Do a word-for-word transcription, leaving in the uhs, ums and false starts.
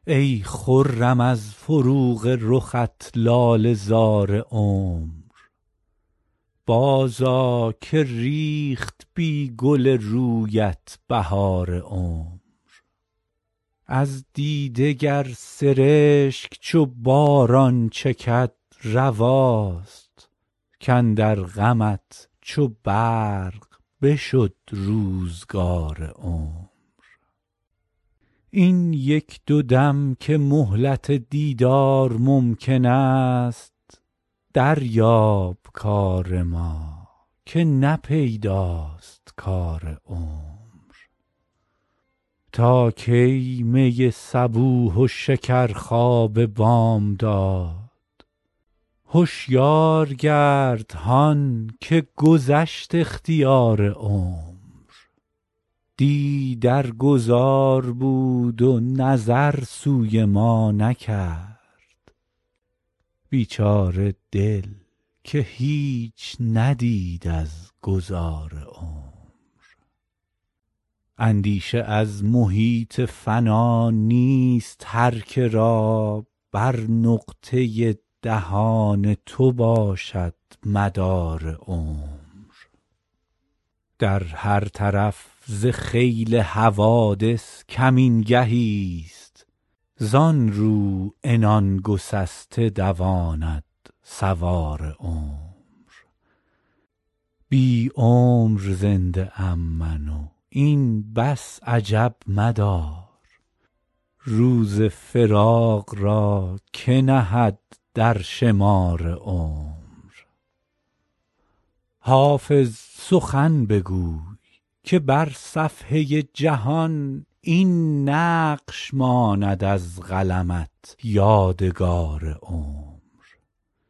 ای خرم از فروغ رخت لاله زار عمر، بازآ که ریخت بی گل رویت بهار عمر. از دیده گر سرشک چو باران چکد رواست، کاندر غمت چو برق بشد روزگار عمر. این یک دو دم که مهلت دیدار ممکن است، دریاب کار ما که نه پیداست کار عمر. تا کی می صبوح و شکرخواب بامداد، هشیار گرد هان که گذشت اختیار عمر. دی در گذار بود و نظر سوی ما نکرد، بیچاره دل که هیچ ندید از گذار عمر. اندیشه از محیط فنا نیست هر که را، بر نقطه دهان تو باشد مدار عمر. در هر طرف ز خیل حوادث کمینگهی است، زان رو عنان گسسته دواند سوار عمر. بی عمر زنده ام من و این بس عجب مدار، روز فراق را که نهد در شمار عمر. حافظ سخن بگوی که بر صفحه جهان این نقش ماند از قلمت یادگار عمر.